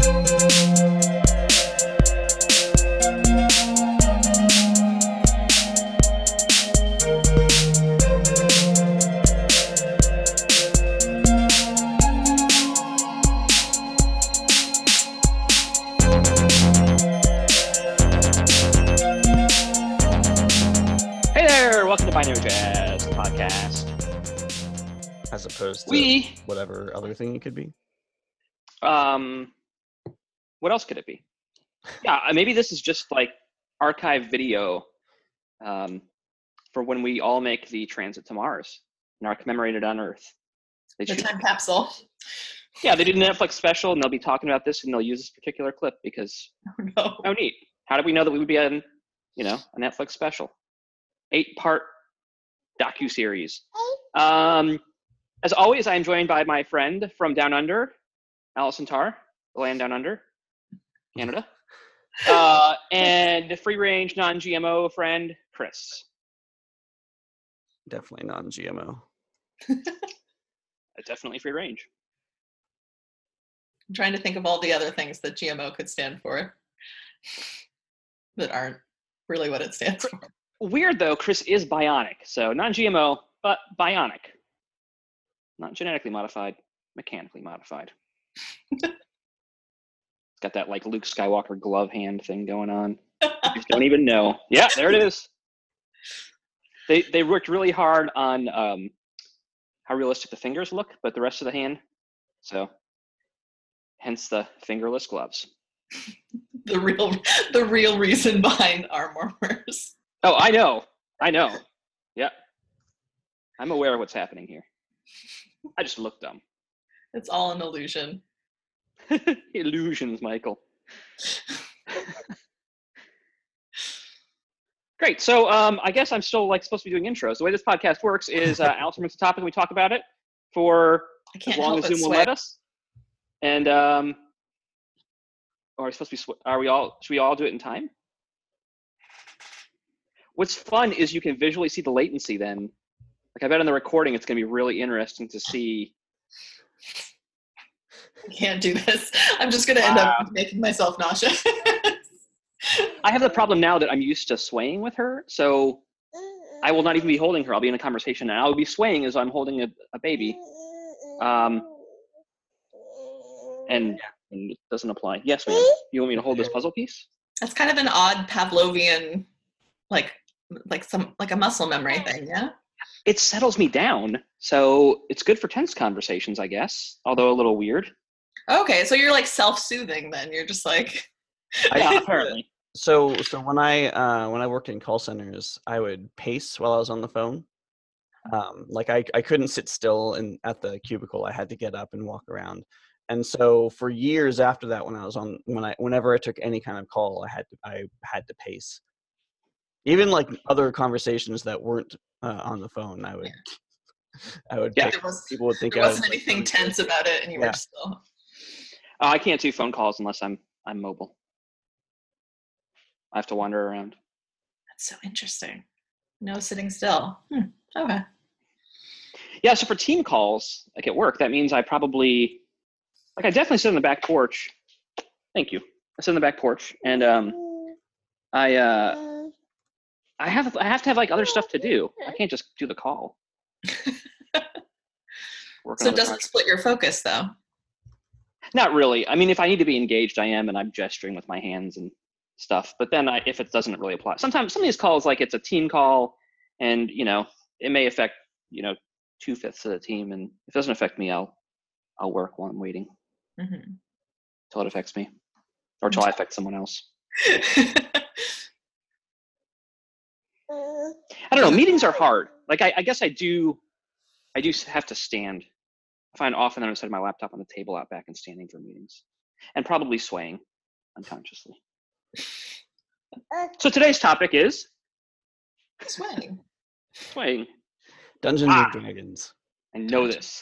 Hey there, welcome to Binary Jazz Podcast. As opposed to We, whatever other thing it could be. what else could it be? Yeah, maybe this is just like archive video for when we all make the transit to Mars and are commemorated on Earth. They The shoot- time capsule. Yeah, they did a Netflix special and they'll be talking about this and they'll use this particular clip because, Oh, oh neat. How did we know that we would be on, a Netflix special? 8-part docuseries. As always, I am joined by my friend from Down Under, Alison Tarr, the land down under, Canada, and free-range, non-GMO friend, Chris. Definitely non-GMO. Definitely free-range. I'm trying to think of all the other things that GMO could stand for that aren't really what it stands for. Weird, though, Chris is bionic, so non-GMO, but bionic. Not genetically modified, mechanically modified. It's got that, like, Luke Skywalker glove hand thing going on. You just don't even know. Yeah, there it is. They worked really hard on how realistic the fingers look, but the rest of the hand, so hence the fingerless gloves. The real reason behind arm warmers. Oh, I know. Yeah. I'm aware of what's happening here. I just look dumb. It's all an illusion. Illusions, Michael. Great. So I guess I'm still supposed to be doing intros. The way this podcast works is Alison brings a topic and we talk about it for I as can't long help as but Zoom will let sweat. us. And are we supposed to be? Should we all do it in time? What's fun is you can visually see the latency. Then, I bet on the recording, it's going to be really interesting to see. I can't do this. I'm just going to end up making myself nauseous. I have the problem now that I'm used to swaying with her, so I will not even be holding her. I'll be in a conversation, and I'll be swaying as I'm holding a baby. And it doesn't apply. Yes, ma'am. You want me to hold this puzzle piece? That's kind of an odd Pavlovian, like a muscle memory thing, yeah? It settles me down, so it's good for tense conversations, I guess, although a little weird. Okay, so you're like self-soothing then. You're just like... Yeah, apparently. So when I worked in call centers, I would pace while I was on the phone. I couldn't sit still at the cubicle. I had to get up and walk around. And so for years after that, whenever I took any kind of call, I had to pace. Even like other conversations that weren't on the phone, I would. Yeah. People would think There wasn't I was, anything tense about it, and you were Yeah. just still... I can't do phone calls unless I'm mobile. I have to wander around. That's so interesting. No sitting still. Okay. Yeah, so for team calls, like at work, that means I probably, I definitely sit on the back porch. Thank you. I sit on the back porch, and I have to have like other stuff to do. I can't just do the call. Work on So other it doesn't projects. split your focus, though. Not really. I mean, if I need to be engaged, I am, and I'm gesturing with my hands and stuff. But then if it doesn't really apply, sometimes some of these calls, like it's a team call, and it may affect 2/5 of the team, and if it doesn't affect me, I'll work while I'm waiting Mm-hmm. till it affects me, or till I affect someone else. I don't know. Meetings are hard. Like I guess I do have to stand. I find often that I'm setting my laptop on the table out back and standing for meetings, and probably swaying unconsciously. So today's topic is Swaying. swaying. Dungeons and Dragons. I know this.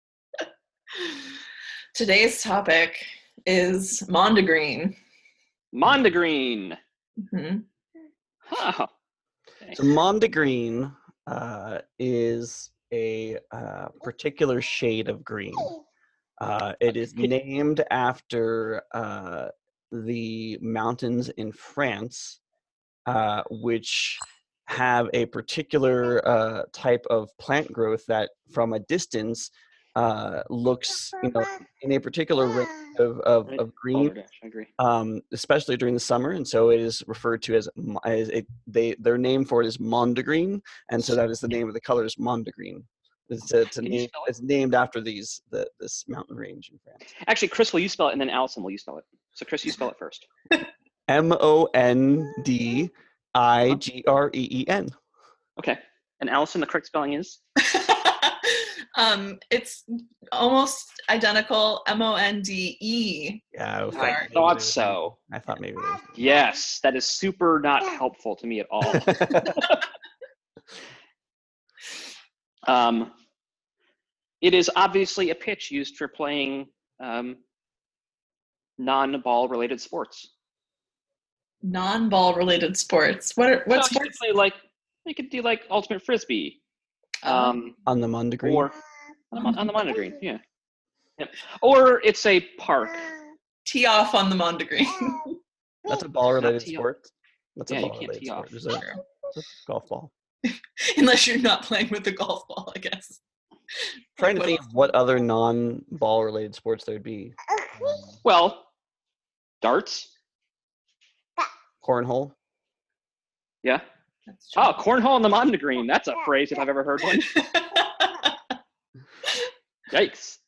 Today's topic is Mondegreen. Mondegreen. Mm-hmm. Huh. So Mondegreen is a particular shade of green. It is named after the mountains in France, which have a particular type of plant growth that, from a distance, looks, in a particular range of green, Balderdash, I agree. especially during the summer, and so it is referred to as their name for it is Mondegreen, and so that is the name of the color is Mondegreen. It's named after this mountain range in France. Actually, Chris, will you spell it, and then Allison, will you spell it? So, Chris, you spell it first. Mondegreen. Okay. And Allison, the correct spelling is? It's almost identical. Monde. Yeah, I thought so. I thought maybe there was. Yes, that is super not helpful to me at all. It is obviously a pitch used for playing non-ball related sports. Non-ball related sports. What sports? You could do like ultimate frisbee. On the Mondegreen? Or on the Mondegreen, yeah. Yep. Or it's a park. Tee off on the Mondegreen. That's a ball related tee off. sport. That's Yeah, a you ball can't related tee sport. off. It's a golf ball. Unless you're not playing with the golf ball, I guess. Trying to think of what other non-ball related sports there'd be. Well, darts. Cornhole. Yeah. That's true. Oh, cornhole on the Mondegreen. That's a phrase if I've ever heard one. Yikes.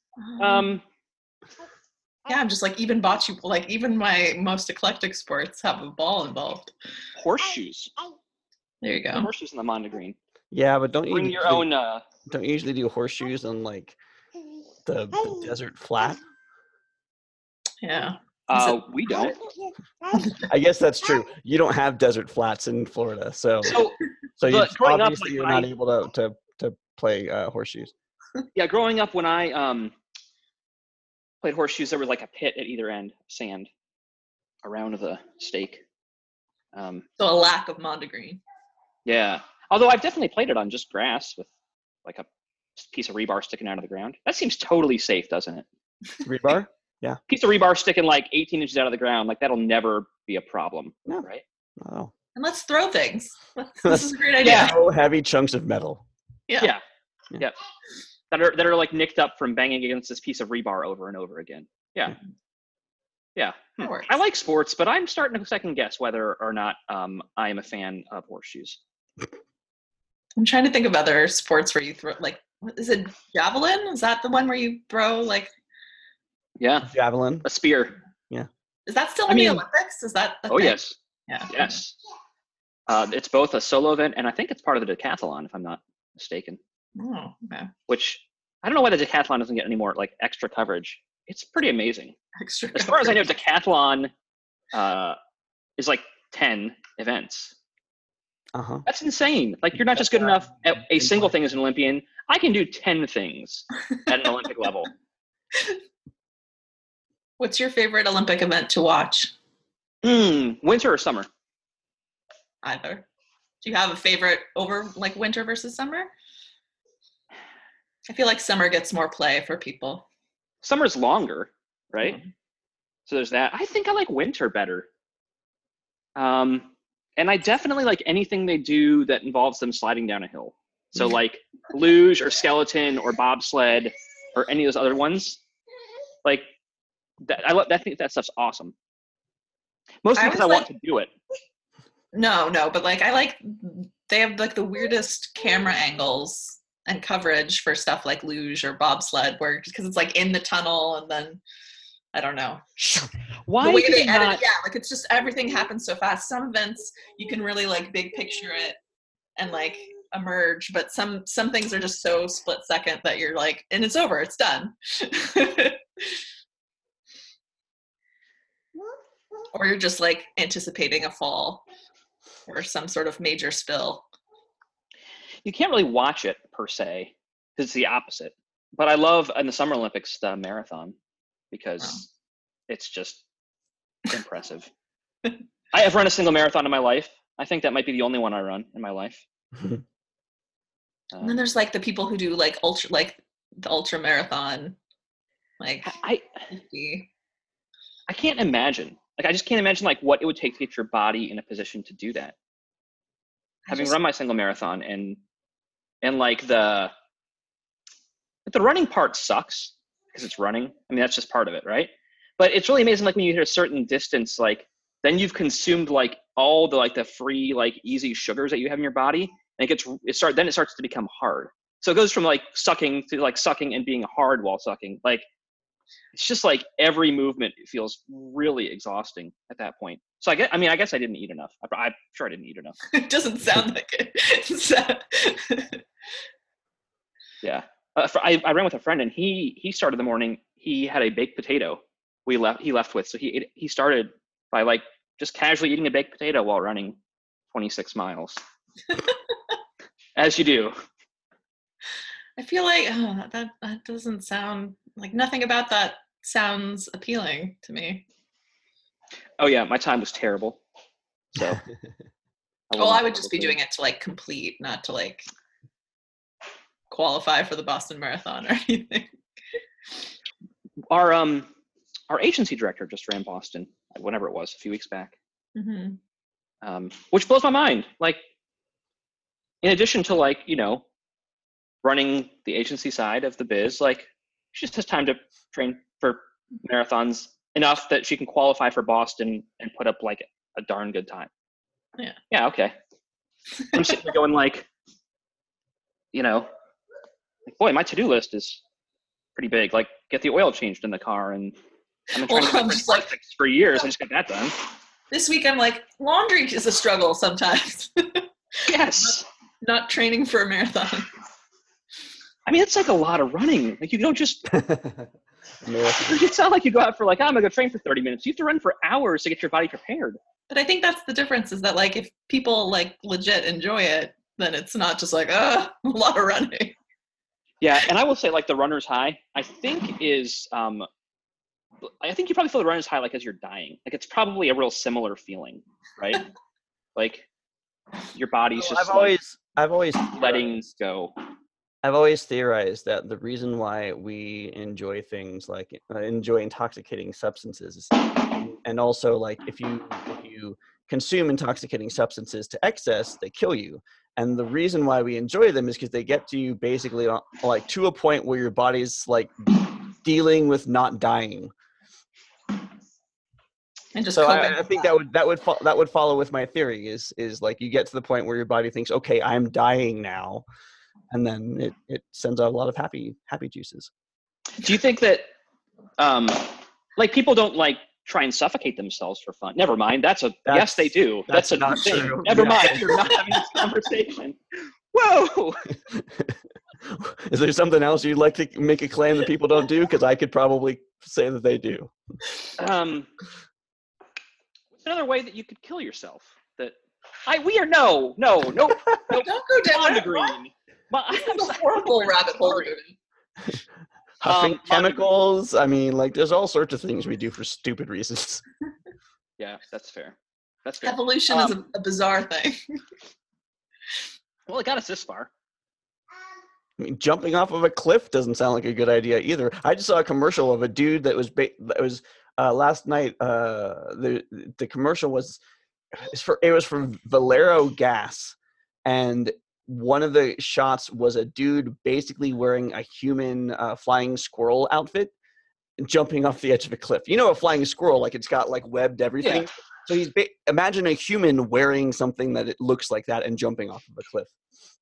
Yeah, I'm just like, even bocce, like even my most eclectic sports have a ball involved. Horseshoes. There you go. Horseshoes on the Mondegreen. Yeah, but don't Bring you your own. don't you usually do horseshoes on like the desert flat? Yeah. We don't. I guess that's true. You don't have desert flats in Florida, so you growing up, obviously you're not able to play horseshoes. Yeah, growing up when I played horseshoes, there was like a pit at either end, sand around the stake. So a lack of Mondegreen. Yeah, although I've definitely played it on just grass with like a piece of rebar sticking out of the ground. That seems totally safe, doesn't it? Rebar? Yeah. Piece of rebar sticking like 18 inches out of the ground, like that'll never be a problem, No. right? Oh. And let's throw things. This is a great idea. Yeah. So heavy chunks of metal. Yeah. That are like nicked up from banging against this piece of rebar over and over again. Yeah. That works. I like sports, but I'm starting to second guess whether or not I am a fan of horseshoes. I'm trying to think of other sports where you throw, like, what is it, javelin? Is that the one where you throw, like... Yeah. Javelin. A spear. Is that still in the Olympics? Is that the thing? Yes. Yeah. Yes. It's both a solo event, and I think it's part of the decathlon, if I'm not mistaken. Oh, okay. Which, I don't know why the decathlon doesn't get any more, like, extra coverage. It's pretty amazing. Extra As far as I know, decathlon is like 10 events. Uh-huh. That's insane. Like, you're not just good enough at a single thing as an Olympian. I can do 10 things at an Olympic level. What's your favorite Olympic event to watch? Winter or summer? Either. Do you have a favorite over, like, winter versus summer? I feel like summer gets more play for people. Summer's longer, right? Mhm. So there's that. I think I like winter better. And I definitely like anything they do that involves them sliding down a hill. So like luge or skeleton or bobsled or any of those other ones. Like that, I think that stuff's awesome. Mostly because I want to do it. No, but like they have like the weirdest camera angles and coverage for stuff like luge or bobsled, where because it's like in the tunnel and then I don't know. Why the way do they they edit, not? yeah, like it's just everything happens so fast. Some events you can really like big picture it and like emerge, but some things are just so split second that you're like, and it's over, it's done. Or you're just like anticipating a fall or some sort of major spill. You can't really watch it per se because it's the opposite. But I love in the Summer Olympics the marathon because it's just impressive. I have run a single marathon in my life. I think that might be the only one I run in my life. And then there's like the people who do like the ultra marathon. Like I 50. I can't imagine. Like, I just can't imagine like what it would take to get your body in a position to do that. Having run my single marathon and like the running part sucks because it's running. I mean, that's just part of it, right? But it's really amazing. Like when you hit a certain distance, like then you've consumed like all the like the free like easy sugars that you have in your body, and it starts to become hard. So it goes from like sucking to like sucking and being hard while sucking. Like it's just like every movement feels really exhausting at that point. So I guess I didn't eat enough. I'm sure I didn't eat enough. It doesn't sound like it. Yeah. I ran with a friend, and he started the morning. He had a baked potato. He left with, so he started by like just casually eating a baked potato while running 26 miles, as you do. I feel like that doesn't sound like, nothing about that sounds appealing to me. Oh yeah, my time was terrible. So. I would just be doing it to like complete, not to like qualify for the Boston Marathon or anything. Our agency director just ran Boston, whenever it was, a few weeks back. Mm-hmm. Which blows my mind. Like, in addition to like, running the agency side of the biz, like she just has time to train for marathons enough that she can qualify for Boston and put up like a darn good time. Yeah. Yeah. Okay. I'm sitting there going like, boy, my to-do list is pretty big. Like, get the oil changed in the car, and I've been trying to get my car fixed for years. I just got that done. This week, I'm like, laundry is a struggle sometimes. Yes. Not training for a marathon. I mean, it's like a lot of running. Like, you don't just. It's not like you go out for like, I'm gonna go train for 30 minutes. You have to run for hours to get your body prepared. But I think that's the difference, is that like if people like legit enjoy it, then it's not just like, a lot of running. Yeah, and I will say like the runner's high, I think is, I think you probably feel the runner's high like as you're dying. Like it's probably a real similar feeling, right? Like your body's just I've always letting go. I've always theorized that the reason why we enjoy things like enjoy intoxicating substances, and also like if you consume intoxicating substances to excess, they kill you. And the reason why we enjoy them is because they get to you basically like to a point where your body's like dealing with not dying. And just so I think that would follow with my theory is like you get to the point where your body thinks, okay, I'm dying now. And then it sends out a lot of happy juices. Do you think that, like people don't like try and suffocate themselves for fun? Never mind. Yes, they do. That's not true. Never mind. You're not having this conversation. Whoa. Is there something else you'd like to make a claim that people don't do? Because I could probably say that they do. What's another way that you could kill yourself? No, don't go down the green. It's a horrible rabbit hole. Huffing chemicals. I mean, like, there's all sorts of things we do for stupid reasons. Yeah, that's fair. Evolution is a bizarre thing. Well, it got us this far. I mean, jumping off of a cliff doesn't sound like a good idea either. I just saw a commercial of a dude that was last night. The commercial was for Valero gas, and one of the shots was a dude basically wearing a human flying squirrel outfit and jumping off the edge of a cliff. You know, a flying squirrel, like it's got like webbed everything. Yeah. So he's imagine a human wearing something that it looks like that and jumping off of a cliff.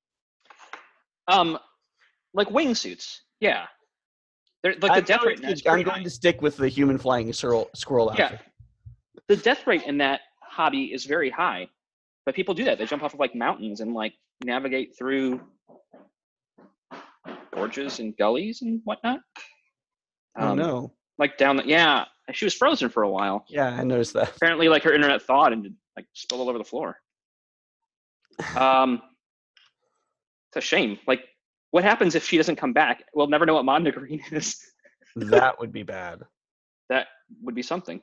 Like wingsuits. Yeah. They're like the death rate. I'm going to stick with the human flying squirrel outfit. Yeah. The death rate in that hobby is very high, but people do that. They jump off of like mountains and like navigate through gorges and gullies and whatnot. Oh no! Like she was frozen for a while. Yeah, I noticed that. Apparently, like her internet thawed and like spilled all over the floor. It's a shame. Like, what happens if she doesn't come back? We'll never know what Magna Green is. That would be bad. That would be something.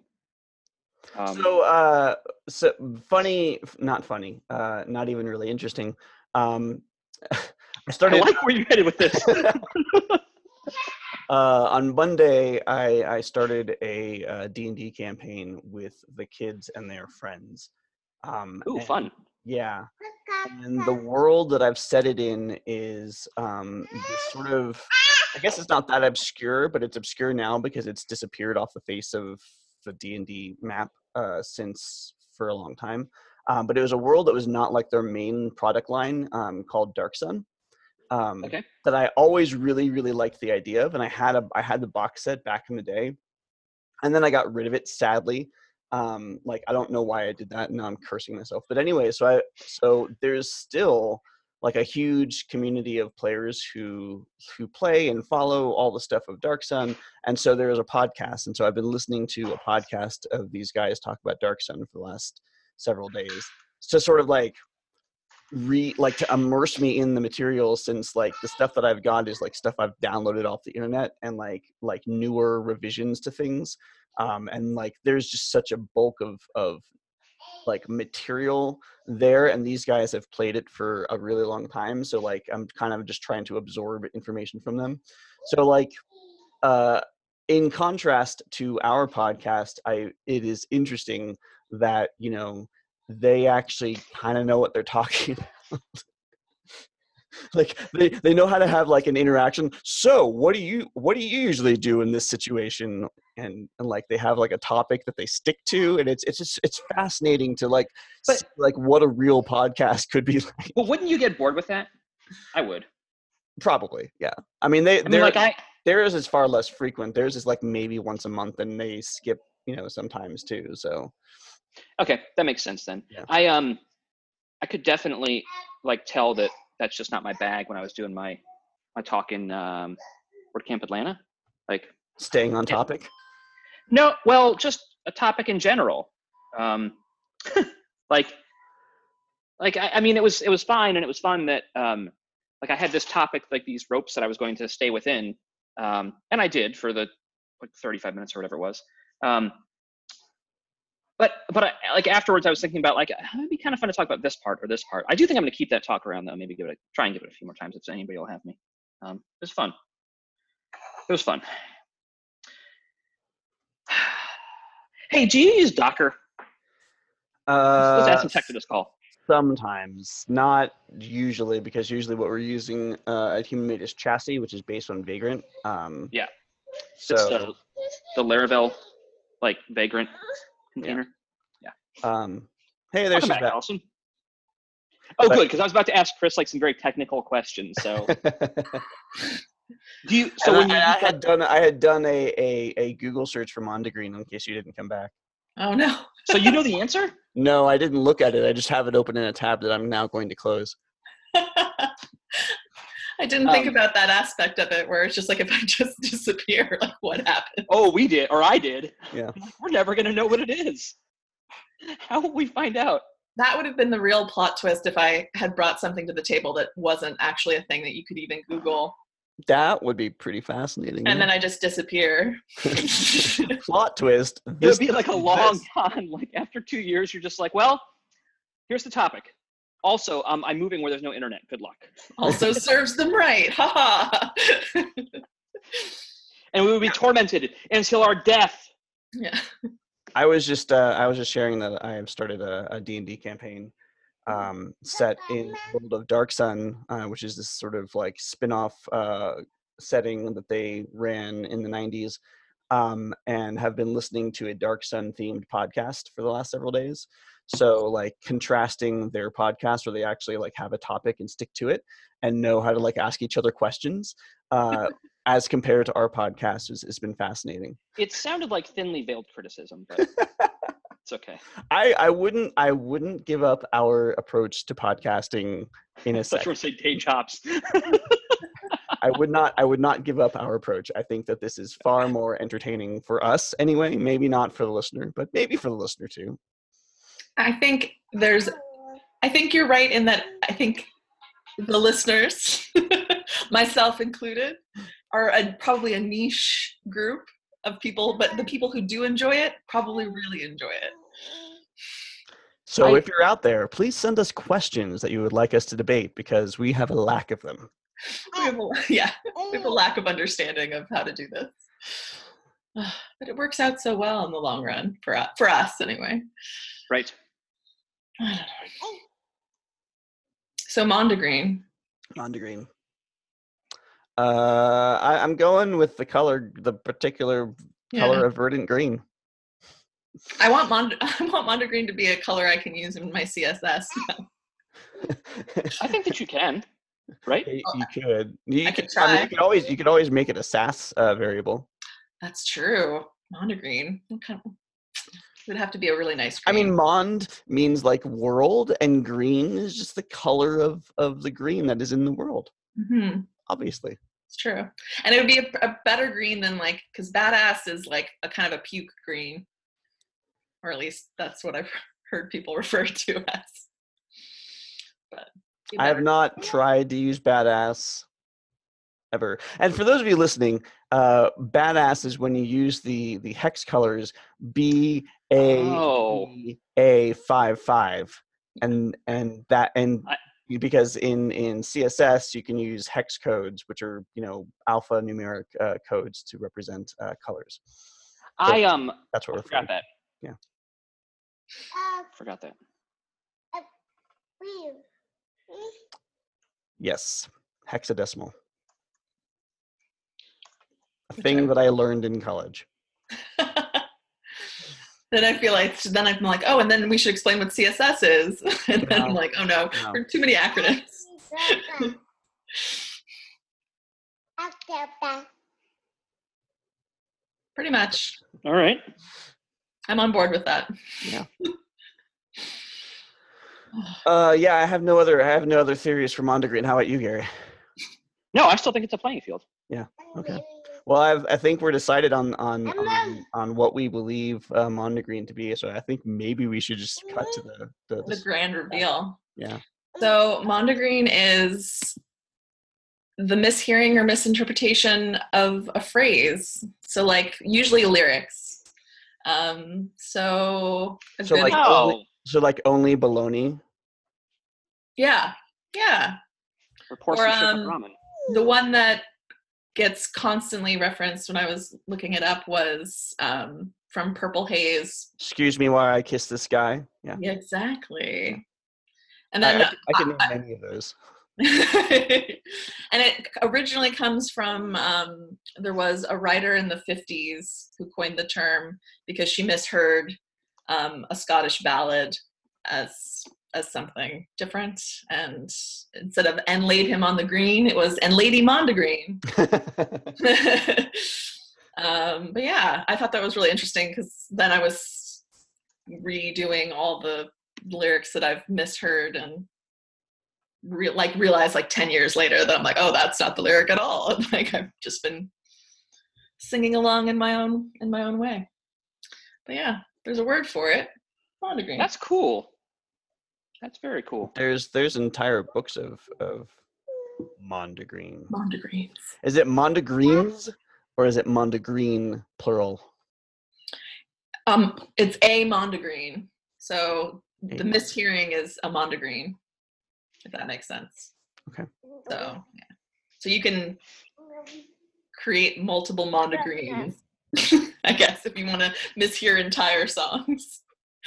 So funny, not funny, not even really interesting. I like where you're headed with this. On Monday, I started a D&D campaign with the kids and their friends. Ooh, And fun. yeah, and the world that I've set it in is this sort of, I guess it's not that obscure, but it's obscure now because it's disappeared off the face of the D&D map since for a long time. But it was a world that was not like their main product line, called Dark Sun. Okay. That I always really, really liked the idea of, and I had the box set back in the day, and then I got rid of it, sadly. Like, I don't know why I did that, and now I'm cursing myself. But anyway, so there's still like a huge community of players who play and follow all the stuff of Dark Sun, and so there is a podcast, and so I've been listening to a podcast of these guys talk about Dark Sun for the last several days to sort of like to immerse me in the material, since like the stuff that I've got is like stuff I've downloaded off the internet and like newer revisions to things. And like there's just such a bulk of like material there, and these guys have played it for a really long time, so like I'm kind of just trying to absorb information from them. So like uh in contrast to our podcast, it is interesting that, you know, they actually kind of know what they're talking like they know how to have like an interaction. So what do you usually do in this situation? And like they have like a topic that they stick to, and it's just it's fascinating to like But see like what a real podcast could be like. but wouldn't you get bored with that? I would. Probably, yeah. I mean I mean, like theirs is far less frequent. Theirs is like maybe once a month, and they skip, you know, sometimes too. So okay, that makes sense then. yeah. I could definitely like tell that that's just not my bag when I was doing my talk in WordCamp Atlanta. Like, Staying on topic. no, well, just a topic in general. Um, like I mean, it was fine, and it was fun that like I had this topic, like these ropes that I was going to stay within, and I did for the like 35 minutes or whatever it was. But like afterwards, I was thinking about like it'd be kind of fun to talk about this part or this part. I do think I'm going to keep that talk around though. Maybe try and give it a few more times if anybody will have me. It was fun. It was fun. Hey, do you use Docker? Let's add some tech to this call. Sometimes, not usually, because usually what we're using at Human Made is Chassis, which is based on Vagrant. Yeah. So It's the Laravel like Vagrant container. Yeah. Hey, there's Welcome back, Allison. Oh, good, because I was about to ask Chris like some very technical questions. So, do you? So and when I had done a Google search for Mondegreen in case you didn't come back. Oh no. So you know the answer? No, I didn't look at it. I just have it open in a tab that I'm now going to close. I didn't think about that aspect of it, where it's just like if I just disappear, like what happened? Oh, we did, or I did. Yeah. We're never gonna know what it is. How will we find out? That would have been the real plot twist if I had brought something to the table that wasn't actually a thing that you could even Google. That would be pretty fascinating. And then I just disappear. Plot twist. It would be like a long con. Like after 2 years, you're just like, well, here's the topic. Also, I'm moving where there's no internet. Good luck. Also serves them right. Ha ha. And we would be tormented until our death. Yeah. I was just sharing that I have started a D&D campaign set in the world of Dark Sun, which is this sort of like spin-off setting that they ran in the 90s, and have been listening to a Dark Sun themed podcast for the last several days. So like contrasting their podcast where they actually like have a topic and stick to it and know how to like ask each other questions, as compared to our podcast has been fascinating. It sounded like thinly veiled criticism, but it's okay. I wouldn't give up our approach to podcasting in a second. I thought you were saying day jobs. I would not give up our approach. I think that this is far more entertaining for us anyway. Maybe not for the listener, but maybe for the listener too. I think you're right in that I think the listeners, myself included, are probably a niche group of people, but the people who do enjoy it probably really enjoy it. So if you're out there, please send us questions that you would like us to debate, because we have a lack of them. Yeah, we have a lack of understanding of how to do this. But it works out so well in the long run for us anyway. Right. I don't know. So Mondegreen. Mondegreen. I'm going with the particular color of verdant green. I want Mondegreen to be a color I can use in my CSS. I think that you can, right? You could. I could mean, try. you could always make it a Sass variable. That's true. Mondegreen. It would have to be a really nice green. I mean, mond means like world, and green is just the color of the green that is in the world. Mm-hmm. Obviously. It's true. And it would be a better green than like, because badass is like a kind of a puke green. Or at least that's what I've heard people refer to as. But I have not tried to use badass ever. And for those of you listening, badass is when you use the hex colors BAA55, and because in CSS you can use hex codes, which are alphanumeric codes to represent colors. So that's what we're forgot that. Yeah. Forgot that. Yes, hexadecimal. A thing that I learned in college. Then I feel like, I'm like, oh, and then we should explain what CSS is. And then I'm like, oh no, there are too many acronyms. Pretty much. All right. I'm on board with that. Yeah. Yeah, I have no other theories for Mondegreen. How about you, Gary? No, I still think it's a playing field. Yeah. Okay. Well, I think we're decided on what we believe Mondegreen to be. So I think maybe we should just cut to the grand reveal. Yeah. So Mondegreen is the mishearing or misinterpretation of a phrase. So like usually lyrics. So like only baloney. Yeah. Or ramen. The one that gets constantly referenced when I was looking it up was from Purple Haze. Excuse me while I kiss this guy. Yeah. Exactly. And then I can name many of those. And it originally comes from there was a writer in the 50s who coined the term because she misheard a Scottish ballad as something different, and instead of "and laid him on the green," it was "and Lady Mondegreen." But yeah, I thought that was really interesting because then I was redoing all the lyrics that I've misheard and realized like 10 years later that I'm like, oh, that's not the lyric at all. Like I've just been singing along in my own way. But yeah, there's a word for it. Mondegreen. That's cool. That's very cool. There's entire books of Mondegreen. Mondegreens. Is it Mondegreens or is it Mondegreen plural? It's a Mondegreen. So the mishearing is a Mondegreen, if that makes sense. Okay. So yeah. So you can create multiple Mondegreens, I guess, if you want to mishear entire songs.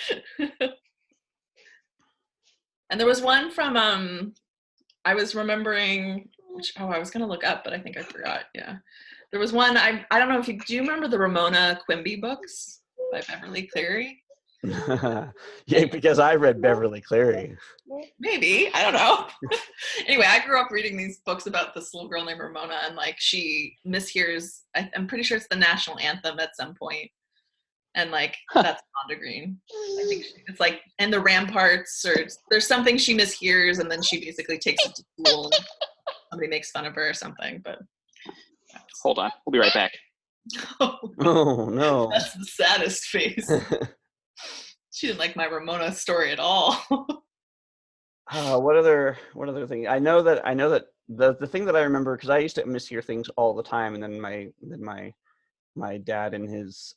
And there was one from I was remembering I was gonna look up, but I think I forgot. Yeah. There was one, I don't know do you remember the Ramona Quimby books by Beverly Cleary? Yeah, because I read Beverly Cleary. Maybe, I don't know. Anyway, I grew up reading these books about this little girl named Ramona, and like she mishears, I'm pretty sure it's the national anthem at some point. And like that's Mondegreen. I think it's like, and the ramparts, or there's something she mishears, and then she basically takes it to school. And somebody makes fun of her or something. But hold on, we'll be right back. Oh no, that's the saddest face. She didn't like my Ramona story at all. What other thing? I know that the thing that I remember, because I used to mishear things all the time, and then my dad and his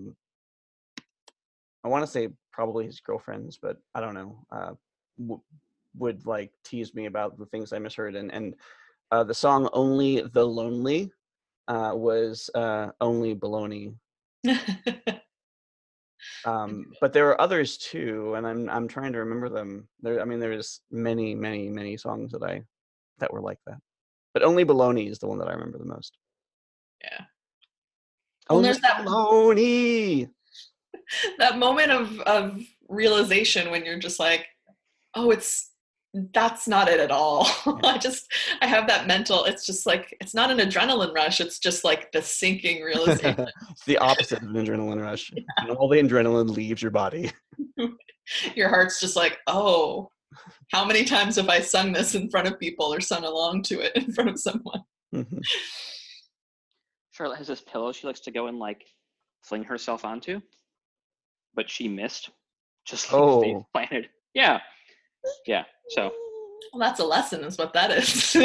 I want to say probably his girlfriends, but I don't know, would like tease me about the things I misheard, and the song "Only the Lonely" was only baloney. But there are others too, and I'm trying to remember them. There's many songs that were like that. But "Only Baloney" is the one that I remember the most. Yeah. Well, Only there's that baloney. that moment of realization when you're just like, oh, that's not it at all. Yeah. I have that mental, it's just like, it's not an adrenaline rush. It's just like the sinking realization. It's the opposite of an adrenaline rush. And all the adrenaline leaves your body. Your heart's just like, oh, how many times have I sung this in front of people or sung along to it in front of someone? Mhm. Charlotte has this pillow she likes to go and like fling herself onto, but she missed. Just like face Oh. planted. Yeah. Yeah. So Well, that's a lesson, is what that is.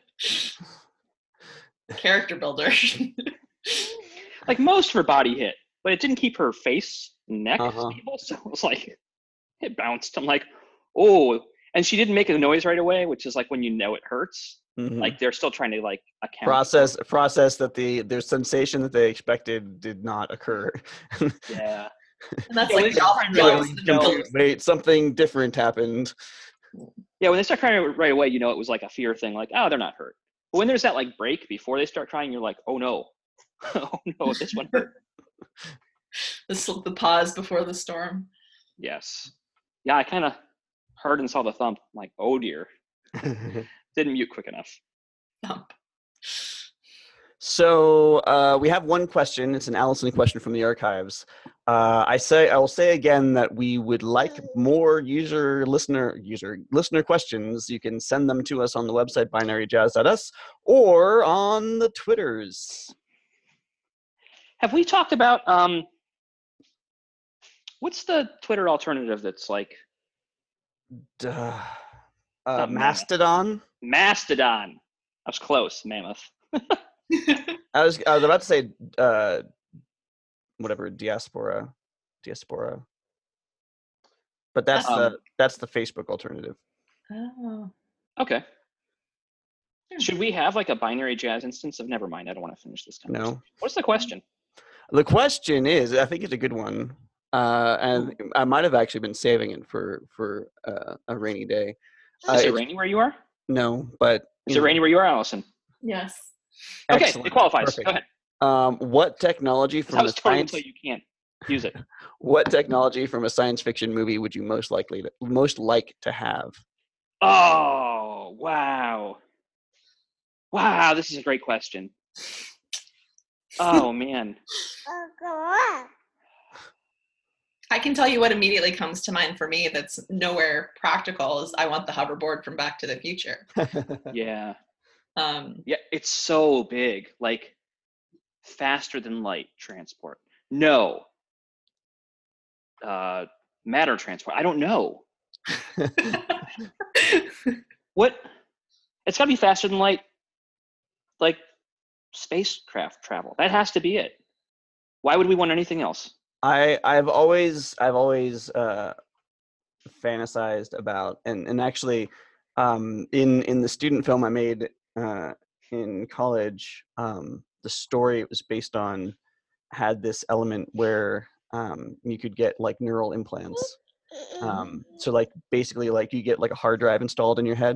Character builder. like most of her body hit, but it didn't keep her face and neck Uh-huh. stable. So it was like it bounced. I'm like, oh, and she didn't make a noise right away, which is like when you know it hurts. Mhm. Like they're still trying to like account process that their sensation that they expected did not occur. Yeah. And that's Yeah, like Wait, something different happened. Yeah, when they start crying right away, you know it was like a fear thing, like, oh, they're not hurt. But when there's that like break before they start crying, you're like, oh no. Oh no, this one hurt. the pause before the storm. Yes. Yeah, I kind of heard and saw the thump. I'm like, oh dear. Didn't mute quick enough. Thump. So we have one question. It's an Allison question from the archives. I will say again that we would like more listener questions. You can send them to us on the website binaryjazz.us or on the Twitters. Have we talked about what's the Twitter alternative that's like not Mastodon? Mastodon. I was close, Mammoth. I was about to say whatever, diaspora. But that's the Facebook alternative. Oh. Okay. Should we have like a binary jazz instance of never mind, I don't want to finish this conversation. No. What's the question? The question is, I think it's a good one. And I might have actually been saving it for a rainy day. Is it rainy where you are? No, but is it rainy where you are, Allison? Yes. Okay, excellent. it qualifies. Perfect. Go ahead. What technology from a science? Until you can't use it. What technology from a science fiction movie would you most like to have? Oh wow! Wow, this is a great question. Oh man. I can tell you what immediately comes to mind for me that's nowhere practical is I want the hoverboard from Back to the Future. Yeah. Yeah, it's so big, like faster than light transport. No. Matter transport. I don't know. What? It's got to be faster than light, like spacecraft travel. That has to be it. Why would we want anything else? I've always fantasized about and actually in the student film I made in college, the story it was based on had this element where you could get like neural implants. So like basically like you get like a hard drive installed in your head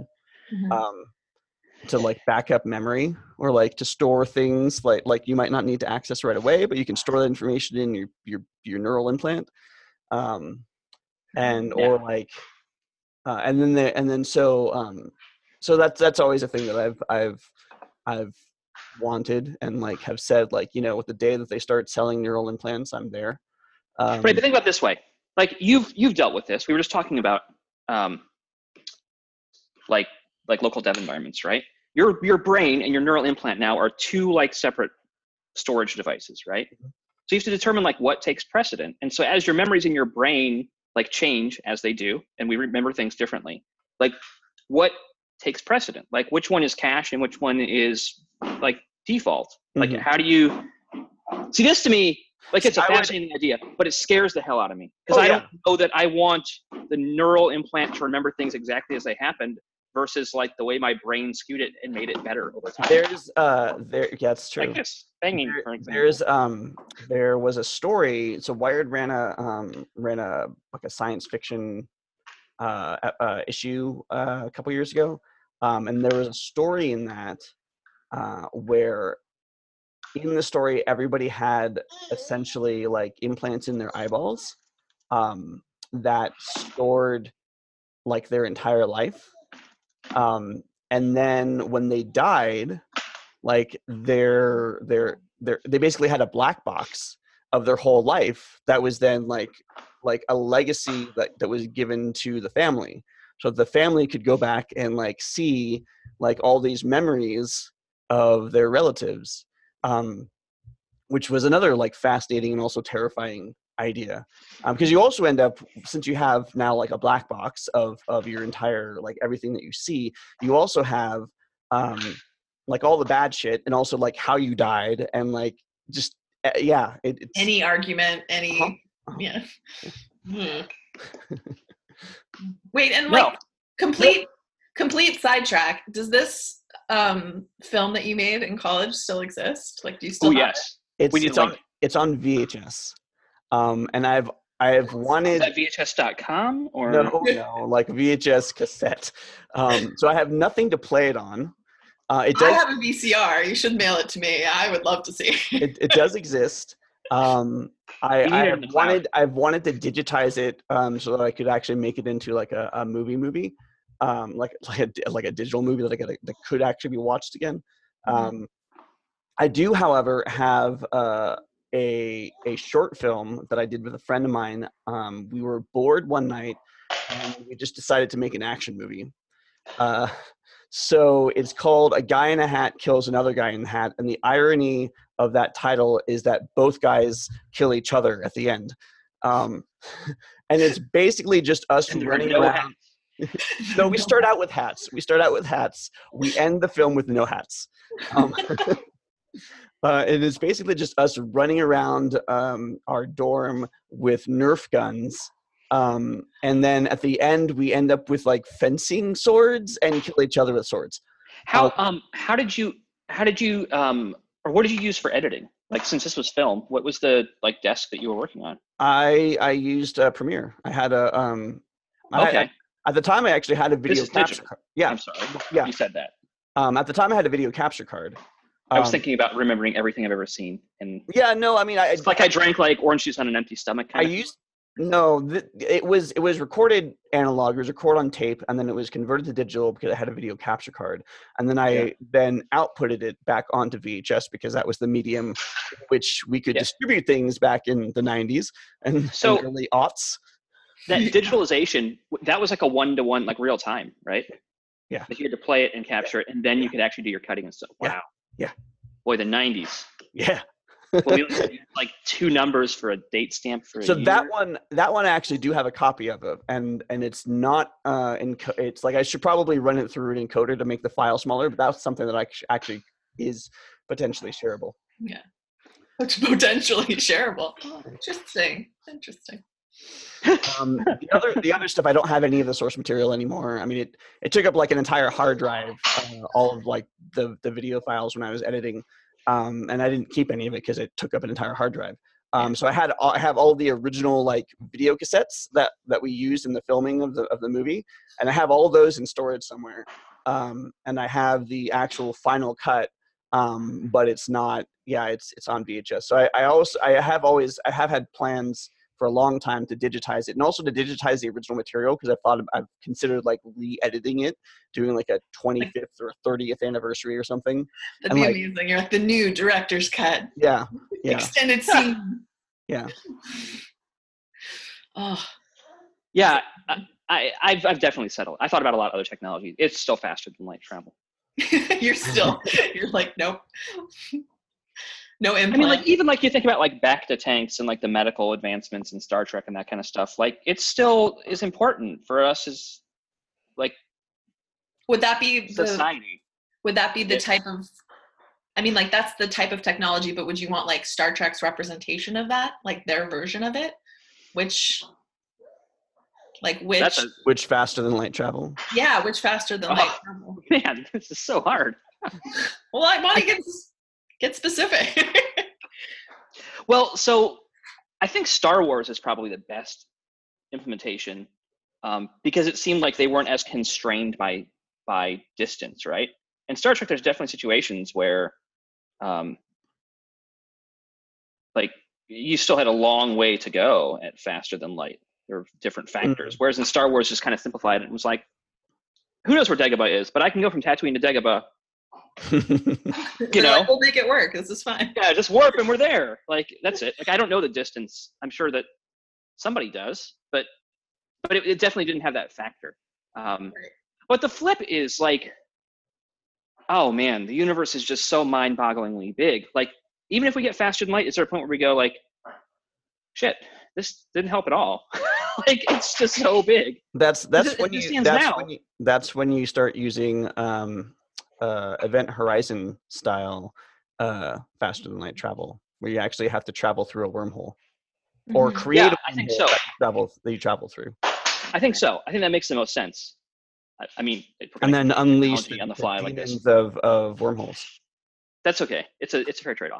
to like backup memory or like to store things like you might not need to access right away, but you can store that information in your neural implant. So that's always a thing that I've wanted and like have said, like, you know, with the day that they start selling neural implants, I'm there. Right, but think about it this way. Like you've dealt with this. We were just talking about like local dev environments, right? Your brain and your neural implant now are two like separate storage devices, right? So you have to determine like what takes precedent. And so as your memories in your brain like change as they do, and we remember things differently, like what takes precedent? Like which one is cache and which one is like default? Like how do you see this? To me, like it's a fascinating idea, but it scares the hell out of me because I don't know that I want the neural implant to remember things exactly as they happened versus like the way my brain skewed it and made it better over time. Yeah, it's true. Like this banging, for example. There was a story. So Wired ran a like a science fiction issue a couple years ago, and there was a story in that where in the story everybody had essentially like implants in their eyeballs that stored like their entire life, and then when they died, like they basically had a black box of their whole life that was then like a legacy that was given to the family, so the family could go back and like see like all these memories of their relatives, which was another like fascinating and also terrifying idea, because you also end up, since you have now like a black box of your entire like everything that you see, you also have like all the bad shit and also like how you died and like just it's Any argument, any Uh-huh. yeah. Wait, and No. like complete sidetrack. Does this film that you made in college still exist? Like, do you still Oh have yes. it's We need it's to on link. it's on VHS, and I've Is wanted that VHS.com or no like VHS cassette, so I have nothing to play it on. It I does have a VCR. You should mail it to me. I would love to see. it does exist. You need it in the cloud. I've wanted to digitize it so that I could actually make it into like a movie, like a digital movie that could actually be watched again. I do, however, have a short film that I did with a friend of mine. We were bored one night, and we just decided to make an action movie. So it's called A Guy in a Hat Kills Another Guy in a Hat, and the irony of that title is that both guys kill each other at the end. And it's basically just us And there are running no around. No, we start out with hats. We end the film with no hats. And it's basically just us running around our dorm with Nerf guns. And then at the end, we end up with like fencing swords and kill each other with swords. how did you or what did you use for editing? Like, since this was film, what was the like desk that you were working on? I used Premiere. I had a Okay. at the time I actually had a video is capture digital. card. Yeah, I'm sorry. yeah. You said that. At the time I had a video capture card. I was thinking about remembering everything I've ever seen, and Yeah, no, I mean, it's like I drank like orange juice on an empty stomach. I used it was recorded analog. It was recorded on tape, and then it was converted to digital because I had a video capture card, and then I then outputted it back onto VHS because that was the medium which we could distribute things back in the 90s and So- early aughts. that digitalization, that was like a one-to-one, like real time, right? Yeah. Like you had to play it and capture it, and then you could actually do your cutting and stuff. Yeah. Wow. Yeah. Boy, the 90s. Yeah. Well, we only had, like 2 numbers for a date stamp for a So year. that one I actually do have a copy of it, and it's not it's like I should probably run it through an encoder to make the file smaller, but that's something that actually is potentially shareable. Yeah. It's potentially shareable. Oh, interesting. The other stuff, I don't have any of the source material anymore. I mean, it took up like an entire hard drive, all of like the video files when I was editing, and I didn't keep any of it because it took up an entire hard drive. So I have all the original like video cassettes that we used in the filming of the movie, and I have all of those in storage somewhere. And I have the actual final cut, but it's not. Yeah, it's on VHS. So I have had plans for a long time to digitize it, and also to digitize the original material, because I've considered like re-editing it, doing like a 25th or 30th anniversary or something. That'd be amazing. You're like the new director's cut. Yeah. Extended scene. Yeah. Oh. Yeah, I've definitely settled. I thought about a lot of other technology. It's still faster than light travel. You're like, nope. No implant. I mean, like, even like you think about like back to tanks and like the medical advancements in Star Trek and that kind of stuff. Like, it still is important for us as like would that be society. Would that be the type of? I mean, like, that's the type of technology, but would you want like Star Trek's representation of that, like their version of it, which Like which? That's a Which faster than light travel? Yeah, which faster than Oh. light travel? man. This is so hard. Well, I want to get specific. Well, so I think Star Wars is probably the best implementation because it seemed like they weren't as constrained by distance, right? In Star Trek, there's definitely situations where, like, you still had a long way to go at faster than light. There are different factors. Whereas in Star Wars, just kind of simplified it. It was like, who knows where Dagobah is? But I can go from Tatooine to Dagobah. They're know? like, we'll make it work. This is fine. Yeah, just warp and we're there. Like, that's it. Like, I don't know the distance. I'm sure that somebody does, but it definitely didn't have that factor. But the flip is like, oh man, the universe is just so mind-bogglingly big. Like, even if we get faster than light, is there a point where we go like, shit, this didn't help at all? Like, it's just so big. That's It when you start using event horizon style faster than light travel, where you actually have to travel through a wormhole or create Yeah, a I think wormhole so. that you travel through, I think so. I think that makes the most sense. I mean, and then unleash technology on the fly like this. demons of wormholes. That's okay. It's a fair trade-off.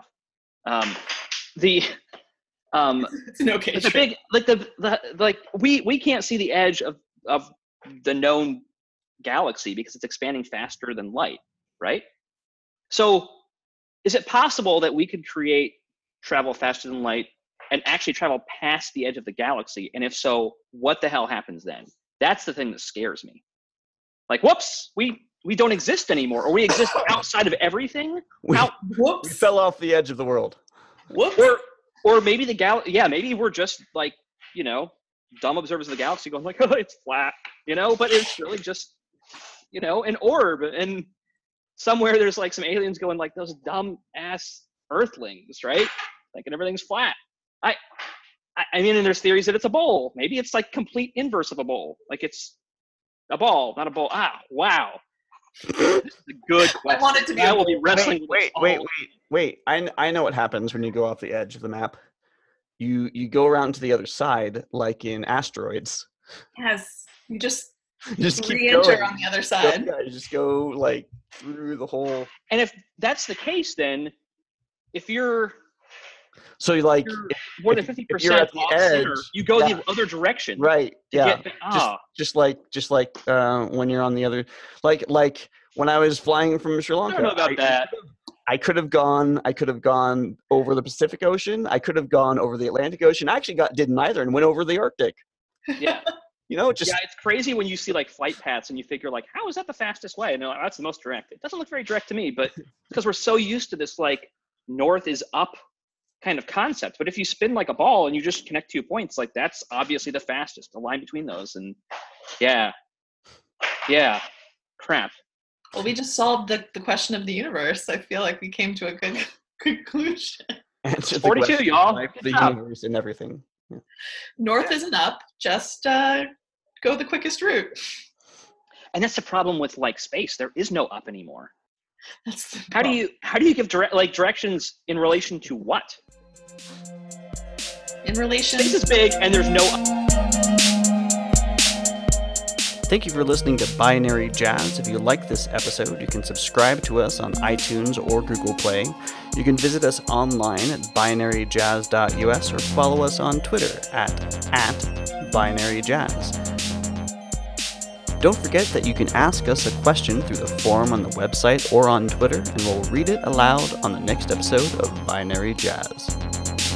It's an okay. It's a big like we can't see the edge of the known galaxy because it's expanding faster than light, right? So is it possible that we could create travel faster than light and actually travel past the edge of the galaxy? And if so, what the hell happens then? That's the thing that scares me. Like, whoops, we don't exist anymore, or we exist outside of everything. We Whoops. fell off the edge of the world. Whoops. Or maybe maybe we're just like, dumb observers of the galaxy going like, oh, it's flat, but it's really just, an orb, and somewhere there's like some aliens going like, those dumb ass earthlings, right? Thinking everything's flat. I mean, and there's theories that it's a bowl. Maybe it's like complete inverse of a bowl. Like it's a ball, not a bowl. Ah, wow. This is a good question. I want it to be I a will be bowl. wrestling with Wait. I know what happens when you go off the edge of the map. You go around to the other side, like in Asteroids. Yes. You just You just keep re-enter going. on the other side. Yeah, you just go like through the whole. And if that's the case, then if you're So you like more than if 50% you're at the off center, edge, you go yeah. the other direction. right? to Yeah. get- Just like when you're on the other, like when I was flying from Sri I Lanka. don't know about that. I could have gone over the Pacific Ocean. I could have gone over the Atlantic Ocean. I actually did neither and went over the Arctic. Yeah. Just Yeah, it's crazy when you see like flight paths and you figure like, how is that the fastest way? And they're like, that's the most direct. It doesn't look very direct to me, but because we're so used to this like north is up kind of concept. But if you spin like a ball and you just connect 2 points, like that's obviously the fastest, the line between those. And yeah, crap. Well, we just solved the question of the universe. I feel like we came to a good conclusion. answer the 42, question of y'all. life, Good the job. universe, and everything. Yeah. North isn't up. Just go the quickest route. And that's the problem with like space. There is no up anymore. That's the How do you give directions in relation to what? in relation? Space is big and there's no up. Thank you for listening to Binary Jazz. If you like this episode, you can subscribe to us on iTunes or Google Play. You can visit us online at binaryjazz.us or follow us on Twitter at binaryjazz. Don't forget that you can ask us a question through the forum on the website or on Twitter, and we'll read it aloud on the next episode of Binary Jazz.